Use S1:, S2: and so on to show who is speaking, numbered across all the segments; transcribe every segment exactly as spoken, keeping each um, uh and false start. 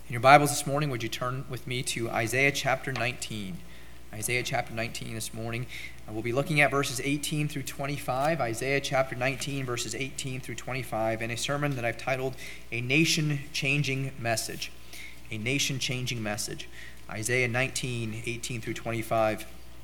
S1: In your Bibles this morning, would you turn with me to Isaiah chapter nineteen? Isaiah chapter nineteen this morning. And we'll be looking at verses eighteen through twenty-five. Isaiah chapter nineteen, verses eighteen through twenty-five, in a sermon that I've titled, A Nation-Changing Message. A Nation-Changing Message. Isaiah nineteen, eighteen through twenty-five.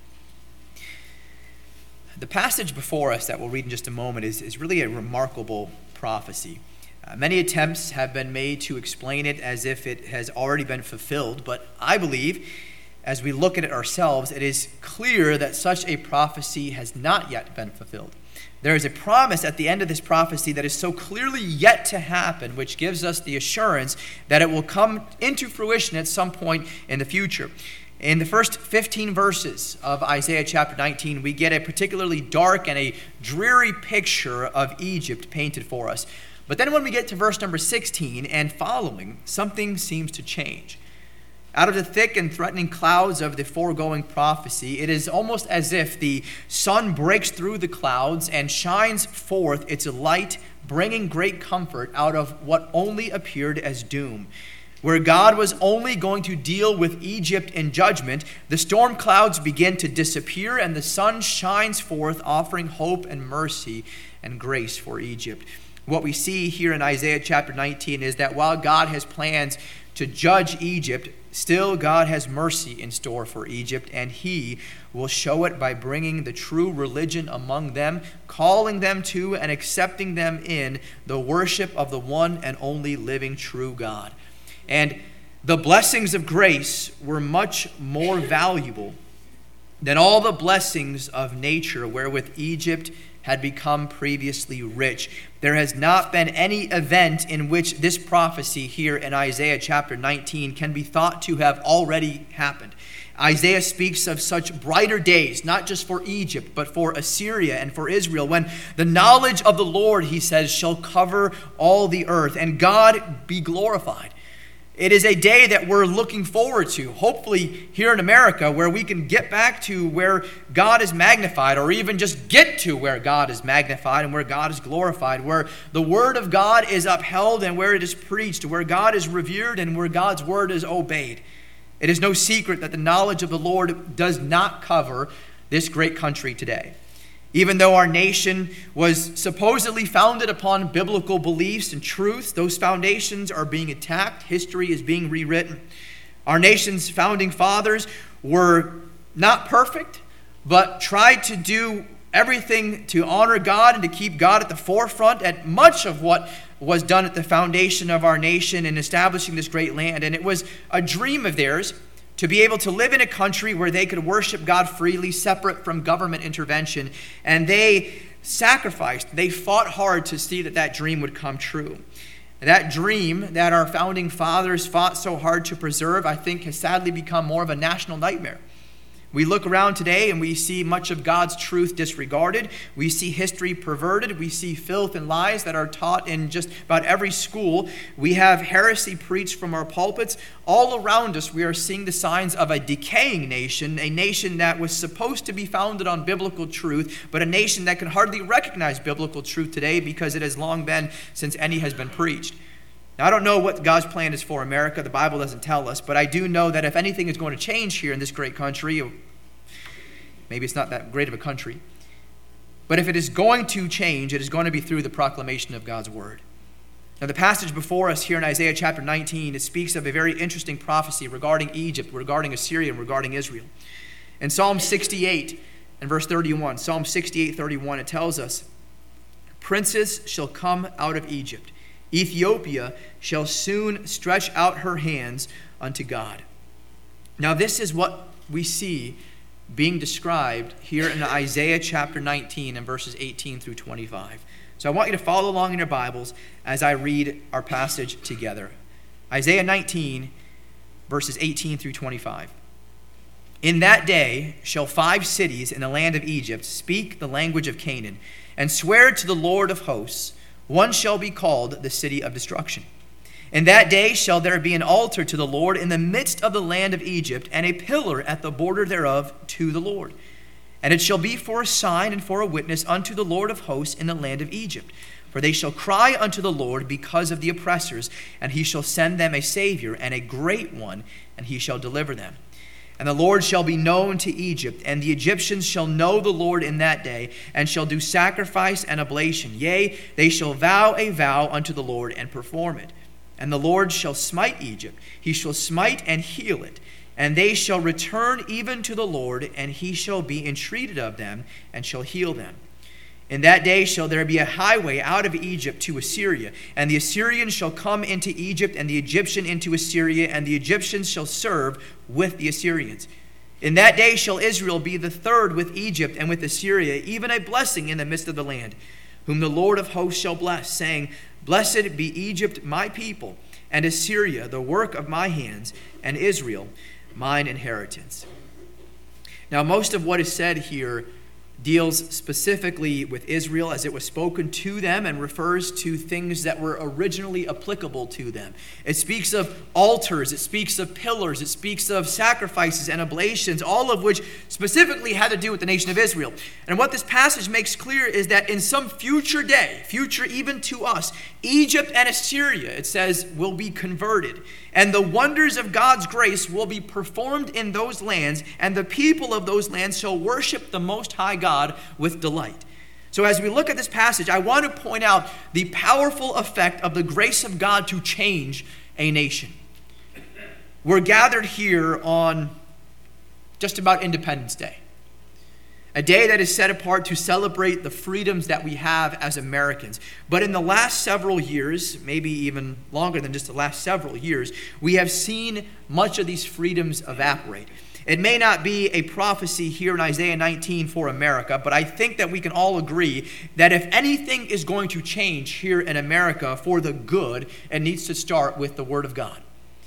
S1: The passage before us that we'll read in just a moment is, is really a remarkable prophecy. Uh, many attempts have been made to explain it as if it has already been fulfilled, but I believe, as we look at it ourselves, it is clear that such a prophecy has not yet been fulfilled. There is a promise at the end of this prophecy that is so clearly yet to happen, which gives us the assurance that it will come into fruition at some point in the future. In the first fifteen verses of Isaiah chapter nineteen, we get a particularly dark and a dreary picture of Egypt painted for us. But then when we get to verse number sixteen and following, something seems to change. Out of the thick and threatening clouds of the foregoing prophecy, it is almost as if the sun breaks through the clouds and shines forth its light, bringing great comfort out of what only appeared as doom. Where God was only going to deal with Egypt in judgment, the storm clouds begin to disappear and the sun shines forth, offering hope and mercy and grace for Egypt. What we see here in Isaiah chapter nineteen is that while God has plans to judge Egypt, still God has mercy in store for Egypt, and he will show it by bringing the true religion among them, calling them to and accepting them in the worship of the one and only living true God. And the blessings of grace were much more valuable than all the blessings of nature wherewith Egypt had become previously rich. There has not been any event in which this prophecy here in Isaiah chapter nineteen can be thought to have already happened. Isaiah speaks of such brighter days, not just for Egypt, but for Assyria and for Israel, when the knowledge of the Lord, he says, shall cover all the earth, and God be glorified. It is a day that we're looking forward to, hopefully here in America, where we can get back to where God is magnified, or even just get to where God is magnified and where God is glorified, where the word of God is upheld and where it is preached, where God is revered and where God's word is obeyed. It is no secret that the knowledge of the Lord does not cover this great country today. Even though our nation was supposedly founded upon biblical beliefs and truths, those foundations are being attacked. History is being rewritten. Our nation's founding fathers were not perfect, but tried to do everything to honor God and to keep God at the forefront at much of what was done at the foundation of our nation in establishing this great land. And it was a dream of theirs to be able to live in a country where they could worship God freely, separate from government intervention. And they sacrificed, they fought hard to see that that dream would come true. That dream that our founding fathers fought so hard to preserve, I think, has sadly become more of a national nightmare. We look around today and we see much of God's truth disregarded. We see history perverted. We see filth and lies that are taught in just about every school. We have heresy preached from our pulpits. All around us, we are seeing the signs of a decaying nation, a nation that was supposed to be founded on biblical truth, but a nation that can hardly recognize biblical truth today because it has long been since any has been preached. Now, I don't know what God's plan is for America. The Bible doesn't tell us, but I do know that if anything is going to change here in this great country, maybe it's not that great of a country, but if it is going to change, it is going to be through the proclamation of God's word. Now, the passage before us here in Isaiah chapter nineteen, it speaks of a very interesting prophecy regarding Egypt, regarding Assyria, and regarding Israel. In Psalm sixty-eight and verse thirty-one, Psalm sixty-eight, thirty-one, it tells us, "Princes shall come out of Egypt. Ethiopia shall soon stretch out her hands unto God." Now, this is what we see being described here in Isaiah chapter nineteen and verses eighteen through twenty-five. So I want you to follow along in your Bibles as I read our passage together. Isaiah nineteen, verses eighteen through twenty-five. "In that day shall five cities in the land of Egypt speak the language of Canaan, and swear to the Lord of hosts. One shall be called the city of destruction. In that day shall there be an altar to the Lord in the midst of the land of Egypt, and a pillar at the border thereof to the Lord. And it shall be for a sign and for a witness unto the Lord of hosts in the land of Egypt. For they shall cry unto the Lord because of the oppressors, and he shall send them a Savior, and a great one, and he shall deliver them. And the Lord shall be known to Egypt, and the Egyptians shall know the Lord in that day, and shall do sacrifice and oblation. Yea, they shall vow a vow unto the Lord, and perform it. And the Lord shall smite Egypt, he shall smite and heal it. And they shall return even to the Lord, and he shall be entreated of them, and shall heal them. In that day shall there be a highway out of Egypt to Assyria, and the Assyrian shall come into Egypt, and the Egyptian into Assyria, and the Egyptians shall serve with the Assyrians. In that day shall Israel be the third with Egypt and with Assyria, even a blessing in the midst of the land, whom the Lord of hosts shall bless, saying, Blessed be Egypt, my people, and Assyria, the work of my hands, and Israel, mine inheritance. Now, most of what is said here deals specifically with Israel as it was spoken to them and refers to things that were originally applicable to them. It speaks of altars, it speaks of pillars, it speaks of sacrifices and oblations, all of which specifically had to do with the nation of Israel. And what this passage makes clear is that in some future day, future even to us, Egypt and Assyria, it says, will be converted. And the wonders of God's grace will be performed in those lands, and the people of those lands shall worship the Most High God with delight. So as we look at this passage, I want to point out the powerful effect of the grace of God to change a nation. We're gathered here on just about Independence Day, a day that is set apart to celebrate the freedoms that we have as Americans. But in the last several years, maybe even longer than just the last several years, we have seen much of these freedoms evaporate. It may not be a prophecy here in Isaiah nineteen for America, but I think that we can all agree that if anything is going to change here in America for the good, it needs to start with the Word of God.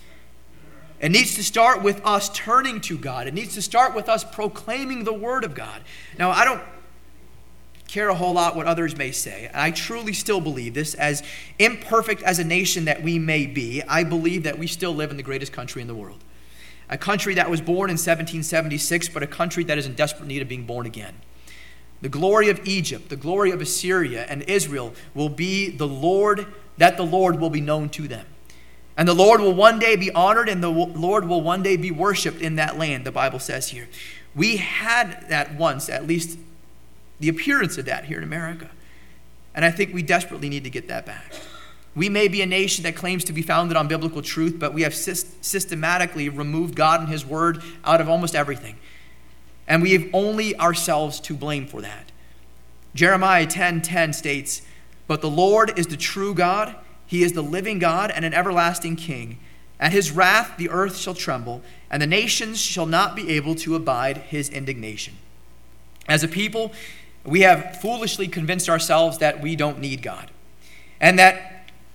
S1: It needs to start with us turning to God. It needs to start with us proclaiming the Word of God. Now, I don't care a whole lot what others may say. I truly still believe this. As imperfect as a nation that we may be, I believe that we still live in the greatest country in the world. A country that was born in seventeen seventy-six, but a country that is in desperate need of being born again. The glory of Egypt, the glory of Assyria and Israel will be the Lord, that the Lord will be known to them. And the Lord will one day be honored, and the Lord will one day be worshipped in that land, the Bible says here. We had that once, at least the appearance of that here in America. And I think we desperately need to get that back. We may be a nation that claims to be founded on biblical truth, but we have systematically removed God and His Word out of almost everything. And we have only ourselves to blame for that. Jeremiah ten ten states, But the Lord is the true God, He is the living God and an everlasting King. At His wrath the earth shall tremble, and the nations shall not be able to abide His indignation. As a people, we have foolishly convinced ourselves that we don't need God, and that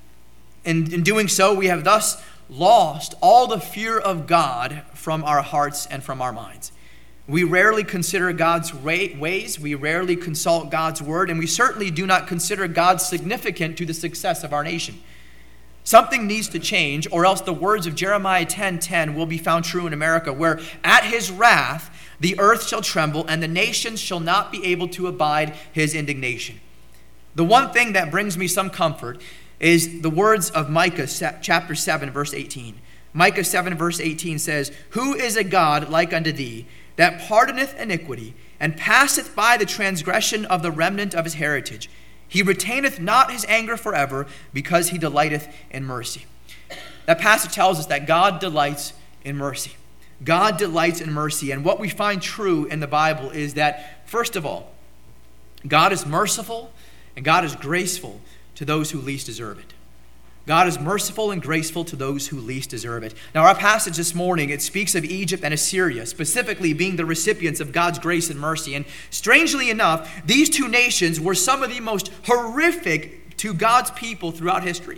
S1: in, in doing so, we have thus lost all the fear of God from our hearts and from our minds. We rarely consider God's ways, we rarely consult God's word, and we certainly do not consider God significant to the success of our nation. Something needs to change, or else the words of Jeremiah ten ten will be found true in America, where at His wrath the earth shall tremble, and the nations shall not be able to abide His indignation. The one thing that brings me some comfort is the words of Micah chapter seven, verse eighteen. Micah seven, verse eighteen says, Who is a God like unto thee, that pardoneth iniquity, and passeth by the transgression of the remnant of his heritage? He retaineth not his anger forever, because he delighteth in mercy. That passage tells us that God delights in mercy. God delights in mercy. And what we find true in the Bible is that, first of all, God is merciful and God is graceful to those who least deserve it. God is merciful and graceful to those who least deserve it. Now, our passage this morning, it speaks of Egypt and Assyria, specifically being the recipients of God's grace and mercy. And strangely enough, these two nations were some of the most horrific to God's people throughout history.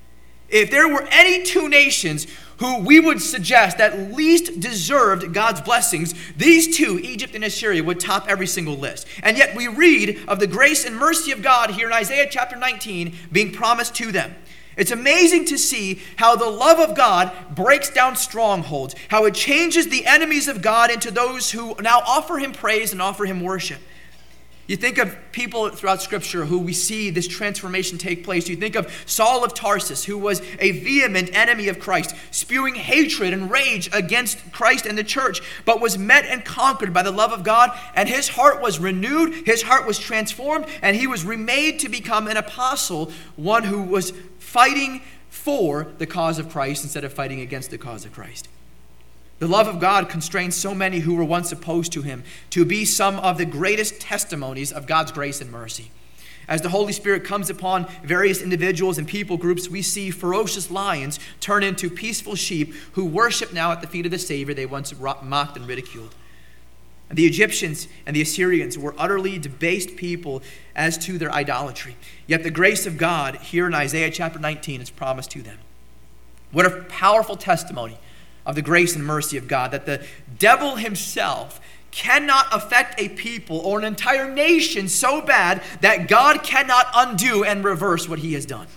S1: If there were any two nations who we would suggest that least deserved God's blessings, these two, Egypt and Assyria, would top every single list. And yet we read of the grace and mercy of God here in Isaiah chapter nineteen being promised to them. It's amazing to see how the love of God breaks down strongholds, how it changes the enemies of God into those who now offer Him praise and offer Him worship. You think of people throughout Scripture who we see this transformation take place. You think of Saul of Tarsus, who was a vehement enemy of Christ, spewing hatred and rage against Christ and the church, but was met and conquered by the love of God, and his heart was renewed, his heart was transformed, and he was remade to become an apostle, one who was fighting for the cause of Christ instead of fighting against the cause of Christ. The love of God constrains so many who were once opposed to him to be some of the greatest testimonies of God's grace and mercy. As the Holy Spirit comes upon various individuals and people groups, we see ferocious lions turn into peaceful sheep who worship now at the feet of the Savior they once mocked and ridiculed. And the Egyptians and the Assyrians were utterly debased people as to their idolatry. Yet the grace of God here in Isaiah chapter nineteen is promised to them. What a powerful testimony of the grace and mercy of God, that the devil himself cannot affect a people or an entire nation so bad that God cannot undo and reverse what he has done.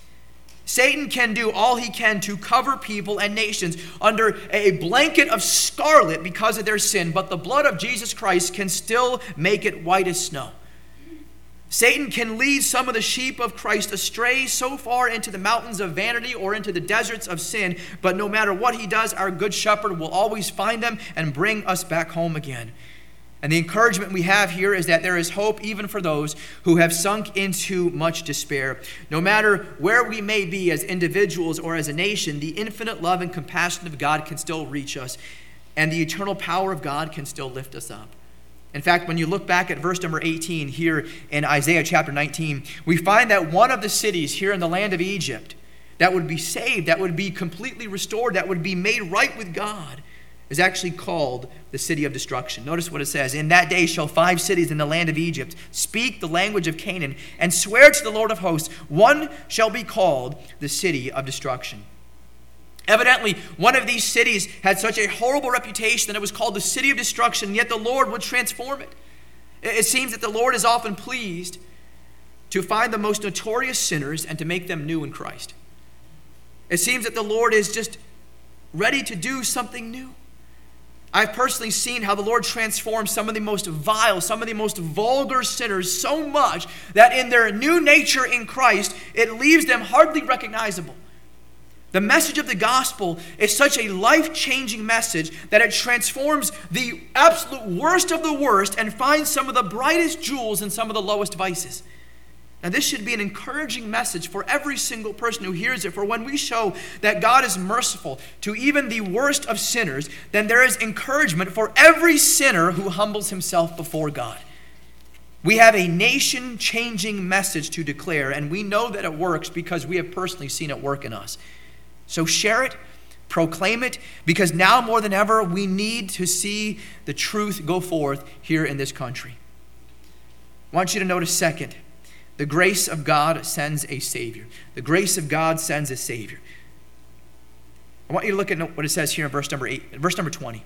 S1: Satan can do all he can to cover people and nations under a blanket of scarlet because of their sin, but the blood of Jesus Christ can still make it white as snow. Satan can lead some of the sheep of Christ astray so far into the mountains of vanity or into the deserts of sin, but no matter what he does, our good shepherd will always find them and bring us back home again. And the encouragement we have here is that there is hope even for those who have sunk into much despair. No matter where we may be as individuals or as a nation, the infinite love and compassion of God can still reach us, and the eternal power of God can still lift us up. In fact, when you look back at verse number eighteen here in Isaiah chapter nineteen, we find that one of the cities here in the land of Egypt that would be saved, that would be completely restored, that would be made right with God, is actually called the city of destruction. Notice what it says. In that day shall five cities in the land of Egypt speak the language of Canaan and swear to the Lord of hosts, one shall be called the city of destruction. Evidently, one of these cities had such a horrible reputation that it was called the city of destruction, yet the Lord would transform it. It seems that the Lord is often pleased to find the most notorious sinners and to make them new in Christ. It seems that the Lord is just ready to do something new. I've personally seen how the Lord transforms some of the most vile, some of the most vulgar sinners so much that in their new nature in Christ, it leaves them hardly recognizable. The message of the gospel is such a life-changing message that it transforms the absolute worst of the worst and finds some of the brightest jewels in some of the lowest vices. Now, this should be an encouraging message for every single person who hears it. For when we show that God is merciful to even the worst of sinners, then there is encouragement for every sinner who humbles himself before God. We have a nation-changing message to declare, and we know that it works because we have personally seen it work in us. So share it, proclaim it, because now more than ever, we need to see the truth go forth here in this country. I want you to notice, second, the grace of God sends a Savior. The grace of God sends a Savior. I want you to look at what it says here in verse number eight, verse number twenty.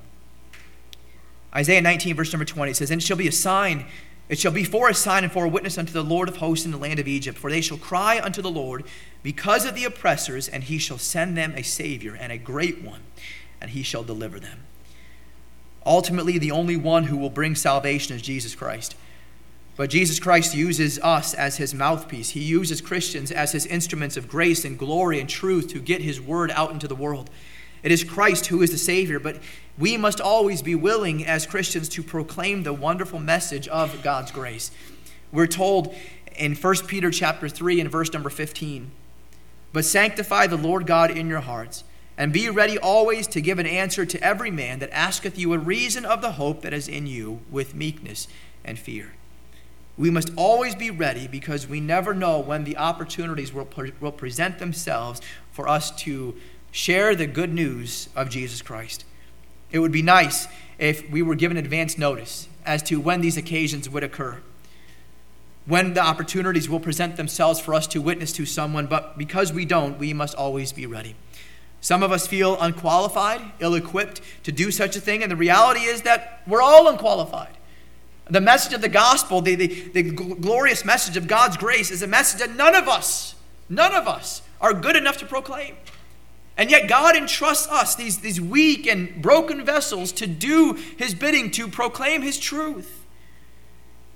S1: Isaiah nineteen, verse number twenty, it says, "And it shall be a sign, it shall be for a sign and for a witness unto the Lord of hosts in the land of Egypt. For they shall cry unto the Lord because of the oppressors, and he shall send them a Savior and a great one, and he shall deliver them." Ultimately, the only one who will bring salvation is Jesus Christ. But Jesus Christ uses us as his mouthpiece. He uses Christians as his instruments of grace and glory and truth to get his word out into the world. It is Christ who is the Savior, but we must always be willing as Christians to proclaim the wonderful message of God's grace. We're told in First Peter chapter three and verse number fifteen, "But sanctify the Lord God in your hearts, and be ready always to give an answer to every man that asketh you a reason of the hope that is in you with meekness and fear." We must always be ready because we never know when the opportunities will, pre- will present themselves for us to share the good news of Jesus Christ. It would be nice if we were given advance notice as to when these occasions would occur, when the opportunities will present themselves for us to witness to someone, but because we don't, we must always be ready. Some of us feel unqualified, ill-equipped to do such a thing, and the reality is that we're all unqualified. The message of the gospel, the, the, the glorious message of God's grace, is a message that none of us, none of us are good enough to proclaim. And yet God entrusts us, these, these weak and broken vessels, to do his bidding, to proclaim his truth.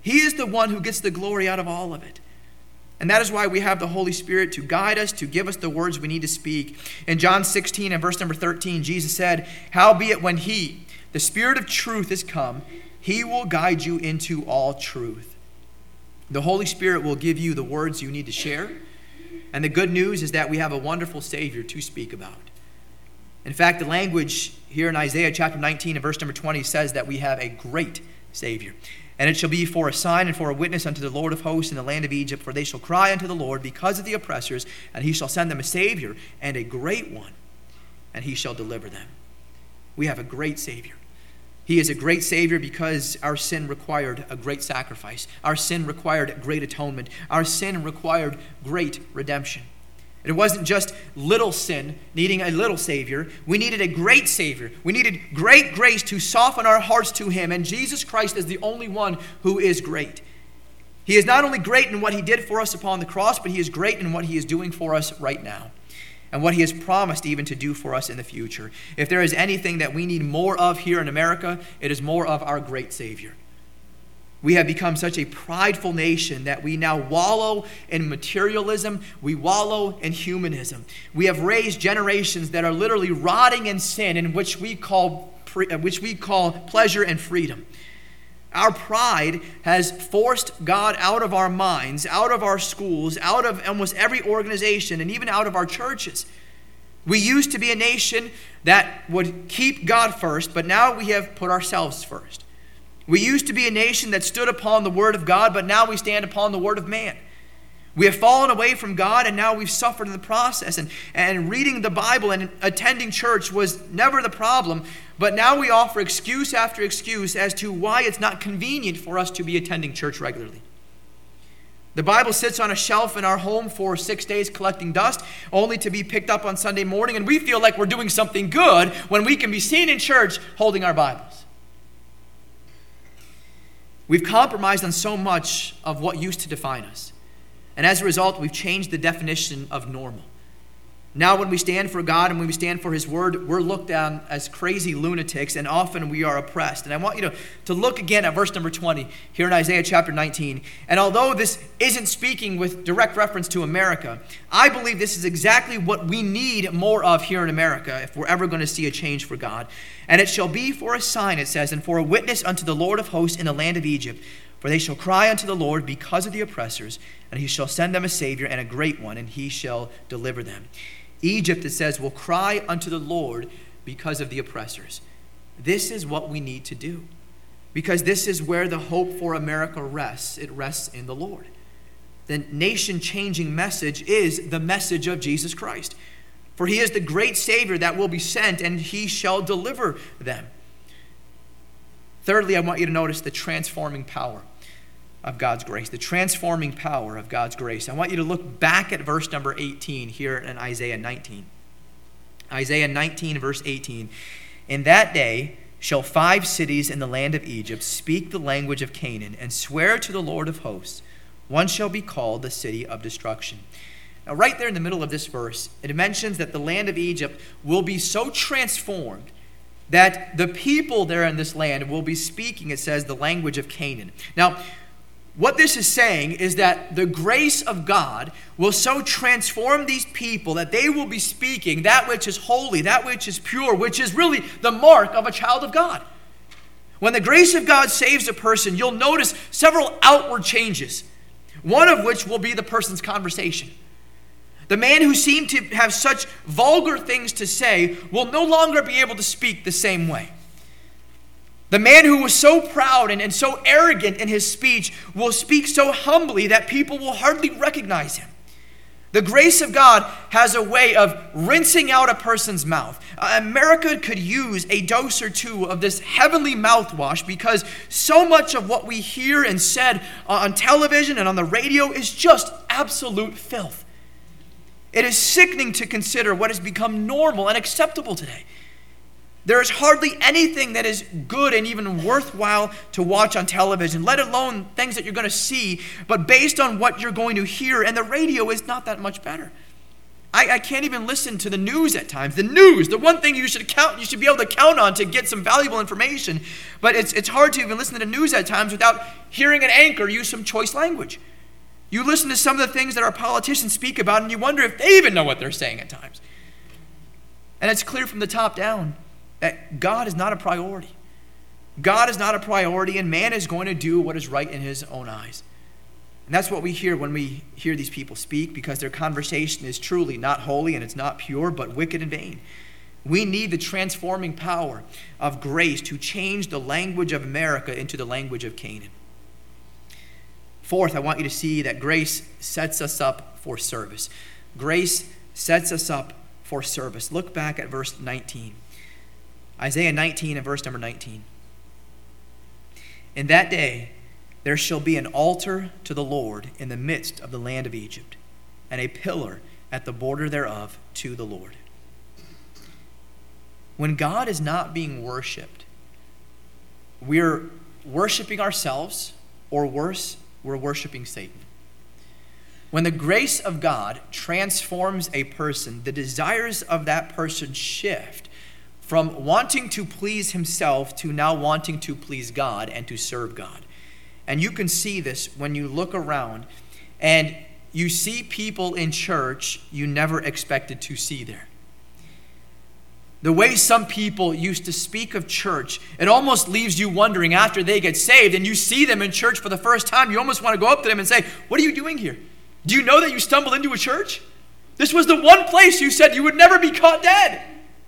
S1: He is the one who gets the glory out of all of it. And that is why we have the Holy Spirit to guide us, to give us the words we need to speak. In John sixteen and verse number thirteen, Jesus said, "Howbeit when he, the Spirit of truth, is come, he will guide you into all truth." The Holy Spirit will give you the words you need to share. And the good news is that we have a wonderful Savior to speak about. In fact, the language here in Isaiah chapter nineteen and verse number twenty says that we have a great Savior. "And it shall be for a sign and for a witness unto the Lord of hosts in the land of Egypt, for they shall cry unto the Lord because of the oppressors, and he shall send them a Savior and a great one, and he shall deliver them." We have a great Savior. He is a great Savior because our sin required a great sacrifice. Our sin required great atonement. Our sin required great redemption. It wasn't just little sin needing a little Savior. We needed a great Savior. We needed great grace to soften our hearts to him. And Jesus Christ is the only one who is great. He is not only great in what he did for us upon the cross, but he is great in what he is doing for us right now, and what he has promised even to do for us in the future. If there is anything that we need more of here in America, it is more of our great Savior. We have become such a prideful nation that we now wallow in materialism. We wallow in humanism. We have raised generations that are literally rotting in sin, in which we call, which we call pleasure and freedom. Our pride has forced God out of our minds, out of our schools, out of almost every organization, and even out of our churches. We used to be a nation that would keep God first, but now we have put ourselves first. We used to be a nation that stood upon the word of God, but now we stand upon the word of man. We have fallen away from God, and now we've suffered in the process. And, and reading the Bible and attending church was never the problem, but now we offer excuse after excuse as to why it's not convenient for us to be attending church regularly. The Bible sits on a shelf in our home for six days collecting dust, only to be picked up on Sunday morning, and we feel like we're doing something good when we can be seen in church holding our Bibles. We've compromised on so much of what used to define us. And as a result, we've changed the definition of normal. Now when we stand for God and when we stand for his word, we're looked at as crazy lunatics, and often we are oppressed. And I want you to, to look again at verse number twenty here in Isaiah chapter nineteen. And although this isn't speaking with direct reference to America, I believe this is exactly what we need more of here in America if we're ever going to see a change for God. "And it shall be for a sign," it says, "and for a witness unto the Lord of hosts in the land of Egypt. For they shall cry unto the Lord because of the oppressors, and he shall send them a Savior and a great one, and he shall deliver them." Egypt, it says, will cry unto the Lord because of the oppressors. This is what we need to do, because this is where the hope for America rests. It rests in the Lord. The nation-changing message is the message of Jesus Christ. For he is the great Savior that will be sent, and he shall deliver them. Thirdly, I want you to notice the transforming power of God's grace, the transforming power of God's grace. I want you to look back at verse number eighteen here in Isaiah nineteen. Isaiah nineteen, verse eighteen. "In that day shall five cities in the land of Egypt speak the language of Canaan and swear to the Lord of hosts. One shall be called the city of destruction." Now, right there in the middle of this verse, it mentions that the land of Egypt will be so transformed that the people there in this land will be speaking, it says, the language of Canaan. Now, what this is saying is that the grace of God will so transform these people that they will be speaking that which is holy, that which is pure, which is really the mark of a child of God. When the grace of God saves a person, you'll notice several outward changes, one of which will be the person's conversation. The man who seemed to have such vulgar things to say will no longer be able to speak the same way. The man who was so proud and, and so arrogant in his speech will speak so humbly that people will hardly recognize him. The grace of God has a way of rinsing out a person's mouth. Uh, America could use a dose or two of this heavenly mouthwash, because so much of what we hear and said on television and on the radio is just absolute filth. It is sickening to consider what has become normal and acceptable today. There is hardly anything that is good and even worthwhile to watch on television, let alone things that you're going to see, but based on what you're going to hear, and the radio is not that much better. I, I can't even listen to the news at times. The news, the one thing you should count, you should be able to count on to get some valuable information. But it's it's hard to even listen to the news at times without hearing an anchor use some choice language. You listen to some of the things that our politicians speak about, and you wonder if they even know what they're saying at times. And it's clear from the top down that God is not a priority. God is not a priority, and man is going to do what is right in his own eyes. And that's what we hear when we hear these people speak, because their conversation is truly not holy and it's not pure, but wicked and vain. We need the transforming power of grace to change the language of America into the language of Canaan. Fourth, I want you to see that grace sets us up for service. Grace sets us up for service. Look back at verse nineteen. Isaiah nineteen and verse number nineteen. In that day there shall be an altar to the Lord in the midst of the land of Egypt, and a pillar at the border thereof to the Lord. When God is not being worshipped, we're worshiping ourselves, or worse, we're worshiping Satan. When the grace of God transforms a person, the desires of that person shift from wanting to please himself to now wanting to please God and to serve God. And you can see this when you look around and you see people in church you never expected to see there. The way some people used to speak of church, it almost leaves you wondering after they get saved and you see them in church for the first time, you almost want to go up to them and say, "What are you doing here? Do you know that you stumbled into a church? This was the one place you said you would never be caught dead."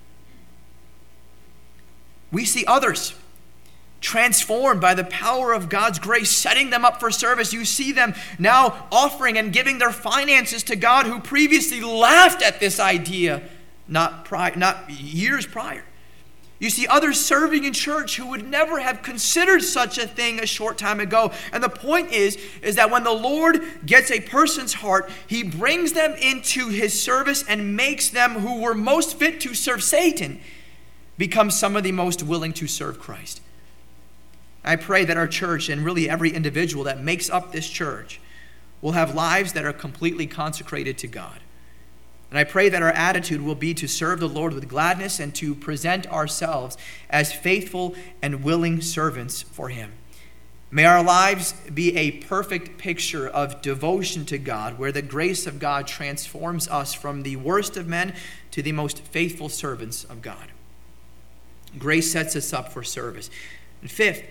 S1: We see others transformed by the power of God's grace, setting them up for service. You see them now offering and giving their finances to God, who previously laughed at this idea not prior, not years prior. You see others serving in church who would never have considered such a thing a short time ago. And the point is, is that when the Lord gets a person's heart, he brings them into his service and makes them who were most fit to serve Satan become some of the most willing to serve Christ. I pray that our church, and really every individual that makes up this church, will have lives that are completely consecrated to God. And I pray that our attitude will be to serve the Lord with gladness and to present ourselves as faithful and willing servants for him. May our lives be a perfect picture of devotion to God, where the grace of God transforms us from the worst of men to the most faithful servants of God. Grace sets us up for service. And fifth,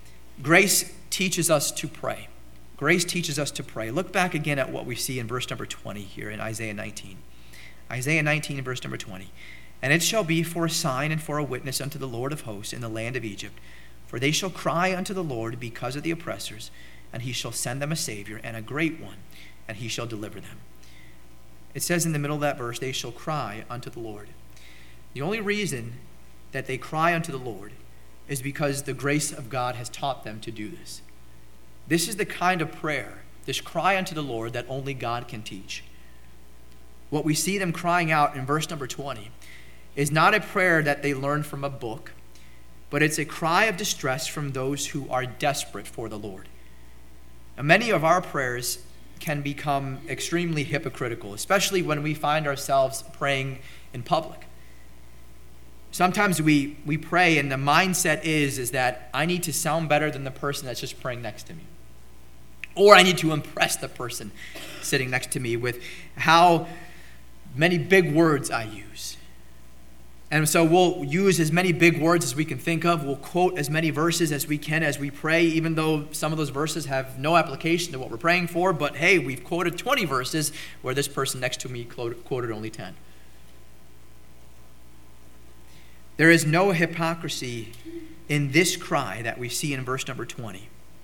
S1: grace teaches us to pray. Grace teaches us to pray. Look back again at what we see in verse number twenty here in Isaiah nineteen. Isaiah nineteen and verse number twenty. And it shall be for a sign and for a witness unto the Lord of hosts in the land of Egypt. For they shall cry unto the Lord because of the oppressors, and he shall send them a Savior and a great one, and he shall deliver them. It says in the middle of that verse, they shall cry unto the Lord. The only reason that they cry unto the Lord is because the grace of God has taught them to do this. This is the kind of prayer, this cry unto the Lord, that only God can teach. What we see them crying out in verse number twenty is not a prayer that they learned from a book, but it's a cry of distress from those who are desperate for the Lord. And many of our prayers can become extremely hypocritical, especially when we find ourselves praying in public. Sometimes we, we pray and the mindset is, is that I need to sound better than the person that's just praying next to me. Or I need to impress the person sitting next to me with how many big words I use. And so we'll use as many big words as we can think of. We'll quote as many verses as we can as we pray, even though some of those verses have no application to what we're praying for. But hey, we've quoted twenty verses where this person next to me quoted only ten. There is no hypocrisy in this cry that we see in verse number twenty.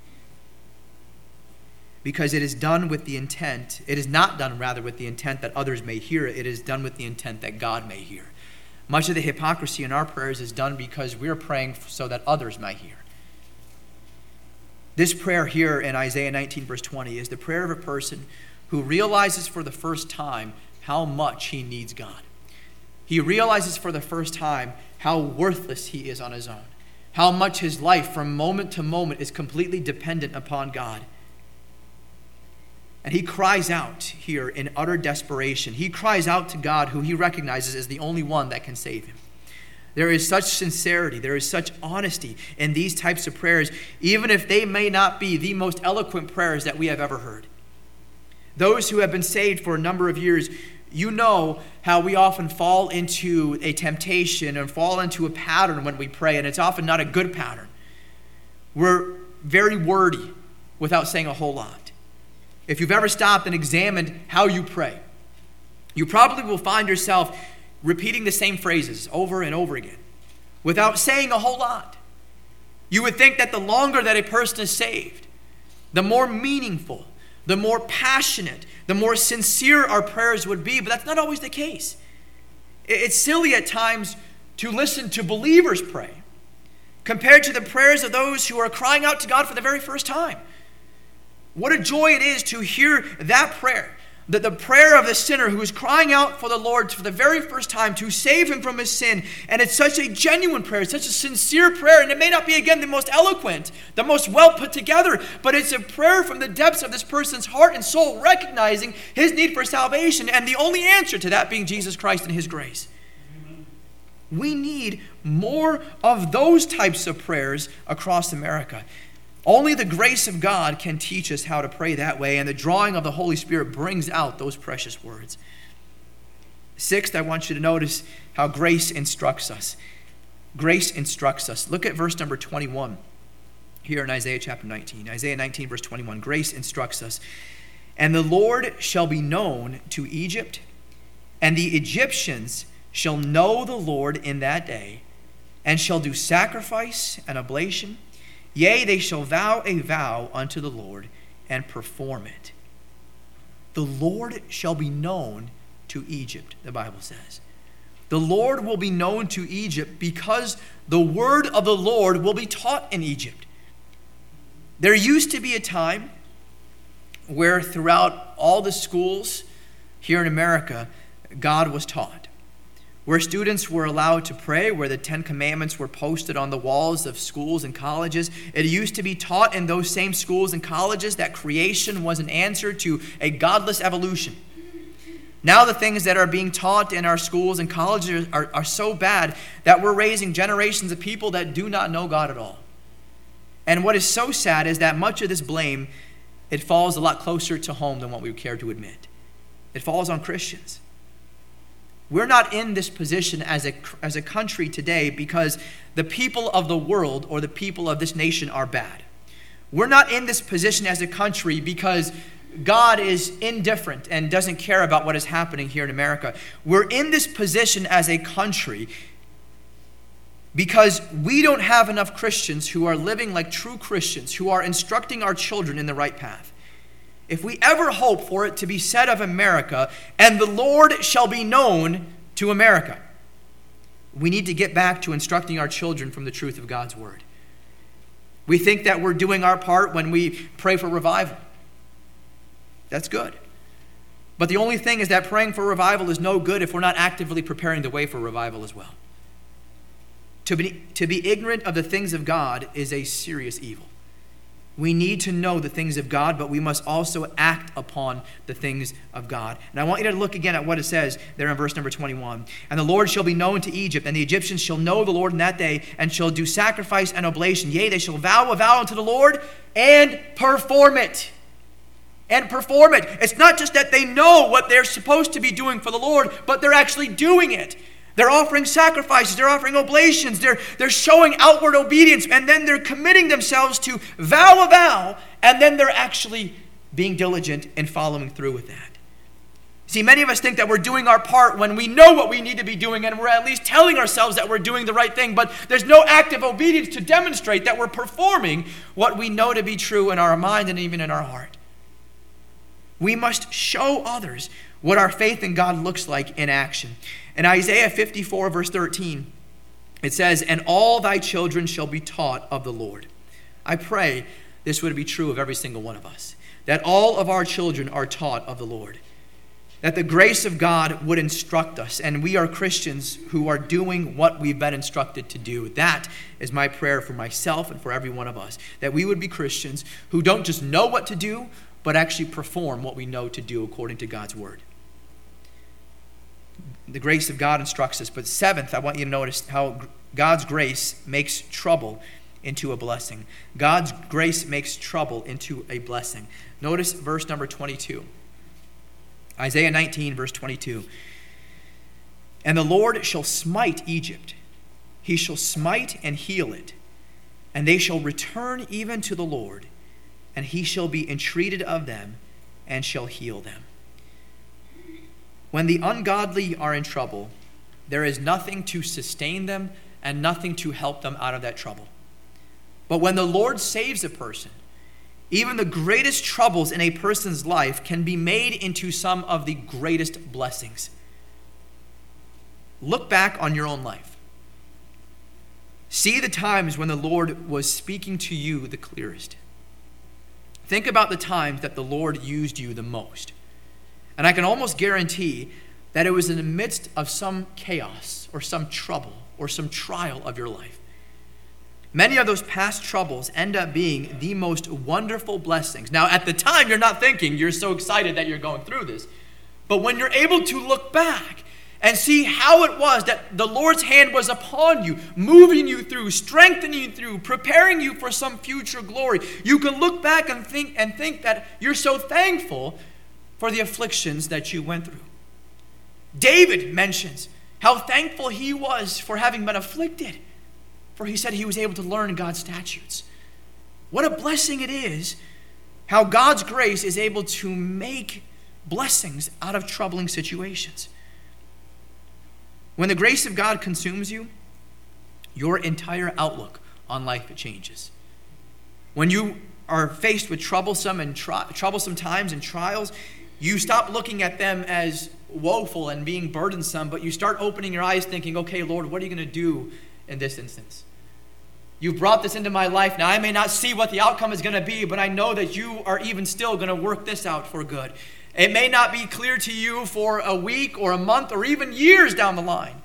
S1: Because it is done with the intent, it is not done rather with the intent that others may hear it. It is done with the intent that God may hear. Much of the hypocrisy in our prayers is done because we're praying so that others might hear. This prayer here in Isaiah nineteen verse twenty is the prayer of a person who realizes for the first time how much he needs God. He realizes for the first time how worthless he is on his own, how much his life from moment to moment is completely dependent upon God. And he cries out here in utter desperation. He cries out to God, who he recognizes as the only one that can save him. There is such sincerity, there is such honesty in these types of prayers, even if they may not be the most eloquent prayers that we have ever heard. Those who have been saved for a number of years, you know how we often fall into a temptation and fall into a pattern when we pray, and it's often not a good pattern. We're very wordy without saying a whole lot. If you've ever stopped and examined how you pray, you probably will find yourself repeating the same phrases over and over again without saying a whole lot. You would think that the longer that a person is saved, the more meaningful, the more passionate, the more sincere our prayers would be, but that's not always the case. It's silly at times to listen to believers pray compared to the prayers of those who are crying out to God for the very first time. What a joy it is to hear that prayer, that the prayer of the sinner who is crying out for the Lord for the very first time to save him from his sin. And it's such a genuine prayer, it's such a sincere prayer, and it may not be, again, the most eloquent, the most well put together, but it's a prayer from the depths of this person's heart and soul, recognizing his need for salvation, and the only answer to that being Jesus Christ and his grace. Amen. We need more of those types of prayers across America. Only the grace of God can teach us how to pray that way, and the drawing of the Holy Spirit brings out those precious words. Sixth, I want you to notice how grace instructs us. Grace instructs us. Look at verse number twenty-one here in Isaiah chapter nineteen. Isaiah nineteen, verse twenty-one. Grace instructs us. And the Lord shall be known to Egypt, and the Egyptians shall know the Lord in that day, and shall do sacrifice and oblation. Yea, they shall vow a vow unto the Lord and perform it. The Lord shall be known to Egypt, the Bible says. The Lord will be known to Egypt because the word of the Lord will be taught in Egypt. There used to be a time where throughout all the schools here in America, God was taught, where students were allowed to pray, where the Ten Commandments were posted on the walls of schools and colleges. It used to be taught in those same schools and colleges that creation was an answer to a godless evolution. Now the things that are being taught in our schools and colleges are, are so bad that we're raising generations of people that do not know God at all. And what is so sad is that much of this blame, it falls a lot closer to home than what we would care to admit. It falls on Christians. We're not in this position as a, as a country today because the people of the world or the people of this nation are bad. We're not in this position as a country because God is indifferent and doesn't care about what is happening here in America. We're in this position as a country because we don't have enough Christians who are living like true Christians, who are instructing our children in the right path. If we ever hope for it to be said of America, and the Lord shall be known to America, we need to get back to instructing our children from the truth of God's word. We think that we're doing our part when we pray for revival. That's good. But the only thing is that praying for revival is no good if we're not actively preparing the way for revival as well. To be, to be ignorant of the things of God is a serious evil. We need to know the things of God, but we must also act upon the things of God. And I want you to look again at what it says there in verse number twenty-one. And the Lord shall be known to Egypt, and the Egyptians shall know the Lord in that day, and shall do sacrifice and oblation. Yea, they shall vow a vow unto the Lord, and perform it. And perform it. It's not just that they know what they're supposed to be doing for the Lord, but they're actually doing it. They're offering sacrifices, they're offering oblations, they're, they're showing outward obedience, and then they're committing themselves to vow a vow, and then they're actually being diligent and following through with that. See, many of us think that we're doing our part when we know what we need to be doing, and we're at least telling ourselves that we're doing the right thing, but there's no active obedience to demonstrate that we're performing what we know to be true in our mind and even in our heart. We must show others what our faith in God looks like in action. In Isaiah fifty-four, verse thirteen, it says, "And all thy children shall be taught of the Lord." I pray this would be true of every single one of us, that all of our children are taught of the Lord, that the grace of God would instruct us, and we are Christians who are doing what we've been instructed to do. That is my prayer for myself and for every one of us, that we would be Christians who don't just know what to do, but actually perform what we know to do according to God's word. The grace of God instructs us. But seventh, I want you to notice how God's grace makes trouble into a blessing. God's grace makes trouble into a blessing. Notice verse number twenty-two. Isaiah nineteen, verse twenty-two. And the Lord shall smite Egypt. He shall smite and heal it. And they shall return even to the Lord. And he shall be entreated of them and shall heal them. When the ungodly are in trouble, there is nothing to sustain them and nothing to help them out of that trouble. But when the Lord saves a person, even the greatest troubles in a person's life can be made into some of the greatest blessings. Look back on your own life. See the times when the Lord was speaking to you the clearest. Think about the times that the Lord used you the most. And I can almost guarantee that it was in the midst of some chaos or some trouble or some trial of your life. Many of those past troubles end up being the most wonderful blessings. Now, at the time, you're not thinking, you're so excited that you're going through this. But when you're able to look back and see how it was that the Lord's hand was upon you, moving you through, strengthening you through, preparing you for some future glory, you can look back and think and think that you're so thankful for the afflictions that you went through. David mentions how thankful he was for having been afflicted, for he said he was able to learn God's statutes. What a blessing it is how God's grace is able to make blessings out of troubling situations. When the grace of God consumes you, your entire outlook on life changes. When you are faced with troublesome and tri- troublesome times and trials, you stop looking at them as woeful and being burdensome, but you start opening your eyes thinking, okay, Lord, what are you going to do in this instance? You've brought this into my life. Now, I may not see what the outcome is going to be, but I know that you are even still going to work this out for good. It may not be clear to you for a week or a month or even years down the line,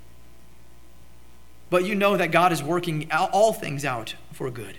S1: but you know that God is working all things out for good.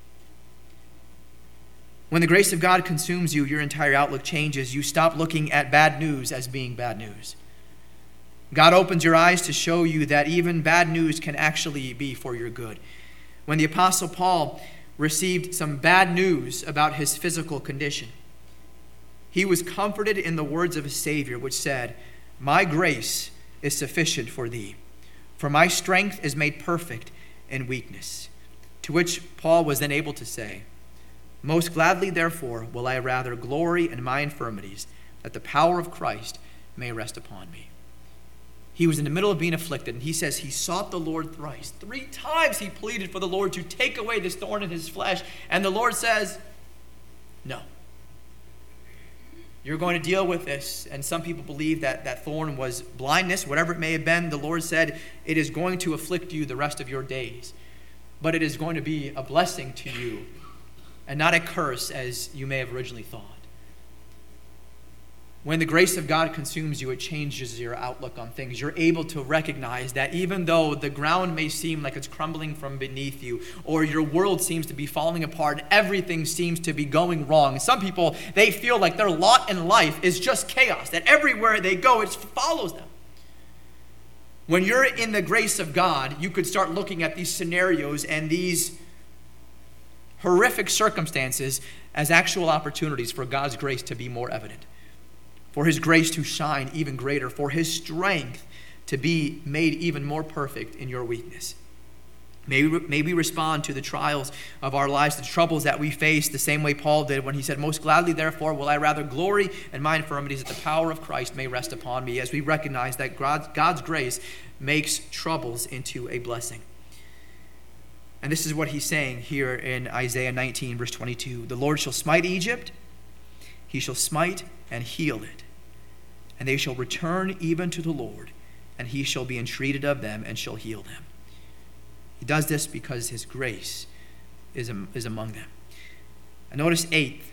S1: When the grace of God consumes you, your entire outlook changes. You stop looking at bad news as being bad news. God opens your eyes to show you that even bad news can actually be for your good. When the Apostle Paul received some bad news about his physical condition, he was comforted in the words of his Savior, which said, "My grace is sufficient for thee, for my strength is made perfect in weakness." To which Paul was then able to say, "Most gladly, therefore, will I rather glory in my infirmities, that the power of Christ may rest upon me." He was in the middle of being afflicted, and he says he sought the Lord thrice. Three times he pleaded for the Lord to take away this thorn in his flesh, and the Lord says, "No. You're going to deal with this." And some people believe that that thorn was blindness, whatever it may have been. The Lord said, "It is going to afflict you the rest of your days, but it is going to be a blessing to you, and not a curse as you may have originally thought." When the grace of God consumes you, it changes your outlook on things. You're able to recognize that even though the ground may seem like it's crumbling from beneath you, or your world seems to be falling apart, and everything seems to be going wrong. Some people, they feel like their lot in life is just chaos, that everywhere they go, it follows them. When you're in the grace of God, you could start looking at these scenarios and these horrific circumstances as actual opportunities for God's grace to be more evident, for his grace to shine even greater, for his strength to be made even more perfect in your weakness. May we, may we respond to the trials of our lives, the troubles that we face, the same way Paul did when he said, "Most gladly, therefore, will I rather glory in my infirmities, that the power of Christ may rest upon me," as we recognize that God's, God's grace makes troubles into a blessing. And this is what he's saying here in Isaiah nineteen, verse twenty-two. "The Lord shall smite Egypt, he shall smite and heal it. And they shall return even to the Lord, and he shall be entreated of them and shall heal them." He does this because his grace is, is among them. And notice eighth,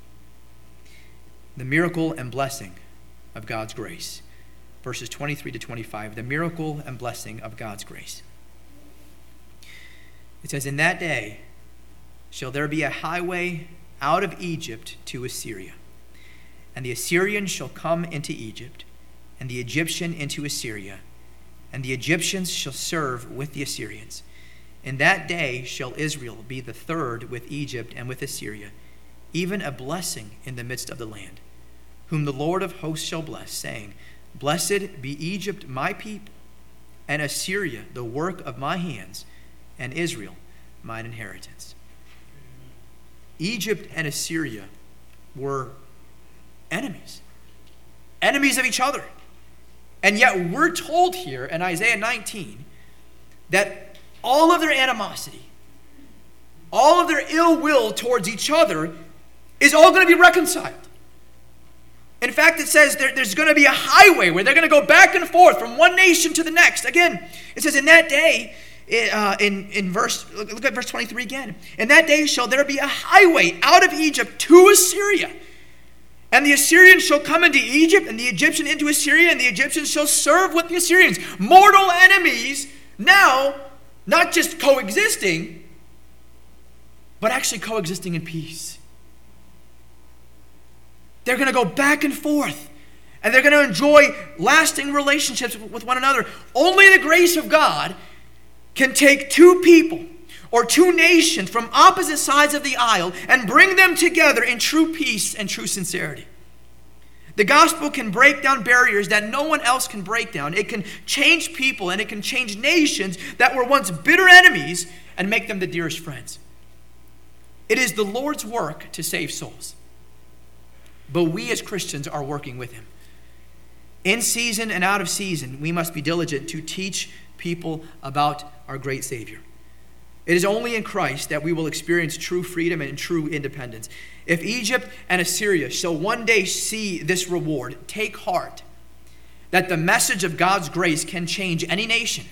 S1: the miracle and blessing of God's grace. Verses twenty-three to twenty-five, the miracle and blessing of God's grace. It says, "In that day shall there be a highway out of Egypt to Assyria. And the Assyrian shall come into Egypt, and the Egyptian into Assyria, and the Egyptians shall serve with the Assyrians. In that day shall Israel be the third with Egypt and with Assyria, even a blessing in the midst of the land, whom the Lord of hosts shall bless, saying, Blessed be Egypt my people, and Assyria the work of my hands, and Israel mine inheritance. Egypt and Assyria were enemies, enemies of each other. And yet we're told here in Isaiah nineteen that all of their animosity, all of their ill will towards each other is all going to be reconciled. In fact, it says there, there's going to be a highway where they're going to go back and forth from one nation to the next. Again, it says in that day, uh, in, in verse, look at verse twenty-three again. In that day shall there be a highway out of Egypt to Assyria. And the Assyrian shall come into Egypt, and the Egyptian into Assyria, and the Egyptians shall serve with the Assyrians. Mortal enemies now, not just coexisting, but actually coexisting in peace. They're going to go back and forth, and they're going to enjoy lasting relationships with one another. Only the grace of God can take two people or two nations from opposite sides of the aisle and bring them together in true peace and true sincerity. The gospel can break down barriers that no one else can break down. It can change people, and it can change nations that were once bitter enemies and make them the dearest friends. It is the Lord's work to save souls. But we as Christians are working with him. In season and out of season, we must be diligent to teach people about our great Savior. It is only in Christ that we will experience true freedom and true independence. If Egypt and Assyria shall one day see this reward, take heart that the message of God's grace can change any nation.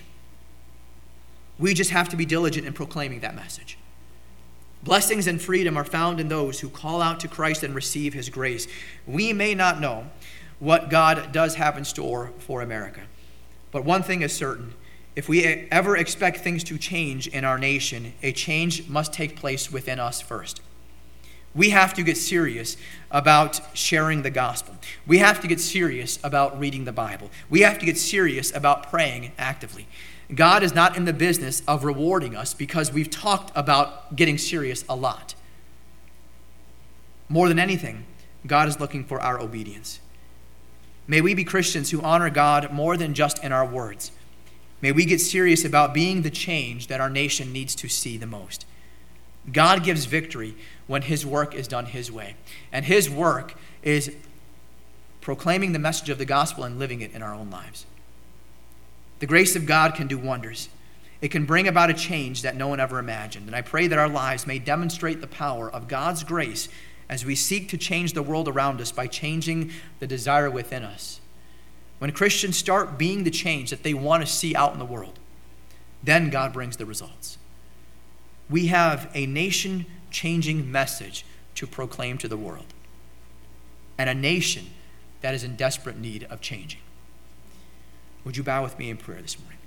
S1: We just have to be diligent in proclaiming that message. Blessings and freedom are found in those who call out to Christ and receive his grace. We may not know what God does have in store for America, but one thing is certain. If we ever expect things to change in our nation, a change must take place within us first. We have to get serious about sharing the gospel. We have to get serious about reading the Bible. We have to get serious about praying actively. God is not in the business of rewarding us because we've talked about getting serious a lot. More than anything, God is looking for our obedience. May we be Christians who honor God more than just in our words. May we get serious about being the change that our nation needs to see the most. God gives victory when his work is done his way. And his work is proclaiming the message of the gospel and living it in our own lives. The grace of God can do wonders. It can bring about a change that no one ever imagined. And I pray that our lives may demonstrate the power of God's grace as we seek to change the world around us by changing the desire within us. When Christians start being the change that they want to see out in the world, then God brings the results. We have a nation-changing message to proclaim to the world, and a nation that is in desperate need of changing. Would you bow with me in prayer this morning?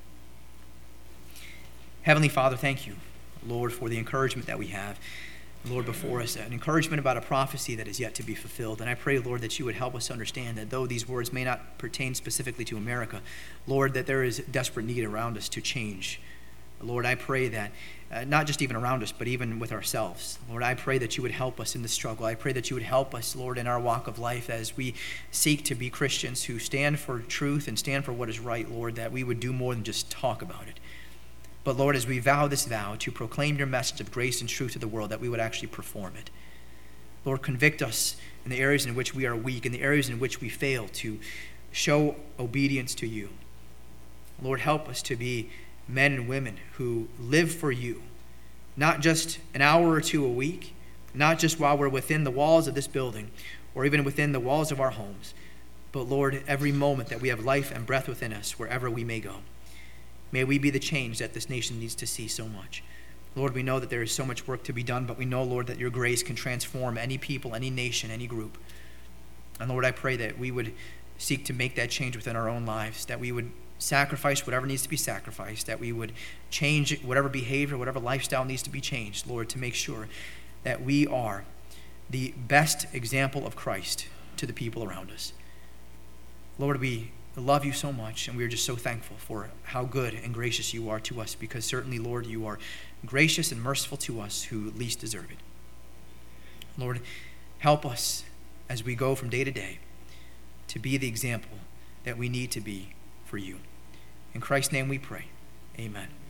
S1: Heavenly Father, thank you, Lord, for the encouragement that we have, Lord, before us, an encouragement about a prophecy that is yet to be fulfilled. And I pray, Lord, that you would help us understand that though these words may not pertain specifically to America, Lord, that there is desperate need around us to change. Lord, I pray that, uh, not just even around us, but even with ourselves. Lord, I pray that you would help us in the struggle. I pray that you would help us, Lord, in our walk of life as we seek to be Christians who stand for truth and stand for what is right, Lord, that we would do more than just talk about it. But Lord, as we vow this vow to proclaim your message of grace and truth to the world, that we would actually perform it. Lord, convict us in the areas in which we are weak, in the areas in which we fail to show obedience to you. Lord, help us to be men and women who live for you, not just an hour or two a week, not just while we're within the walls of this building or even within the walls of our homes, but Lord, every moment that we have life and breath within us, wherever we may go. May we be the change that this nation needs to see so much. Lord, we know that there is so much work to be done, but we know, Lord, that your grace can transform any people, any nation, any group. And Lord, I pray that we would seek to make that change within our own lives, that we would sacrifice whatever needs to be sacrificed, that we would change whatever behavior, whatever lifestyle needs to be changed, Lord, to make sure that we are the best example of Christ to the people around us. Lord, we love you so much, and we are just so thankful for how good and gracious you are to us, because certainly, Lord, you are gracious and merciful to us who least deserve it. Lord, help us as we go from day to day to be the example that we need to be for you. In Christ's name we pray. Amen.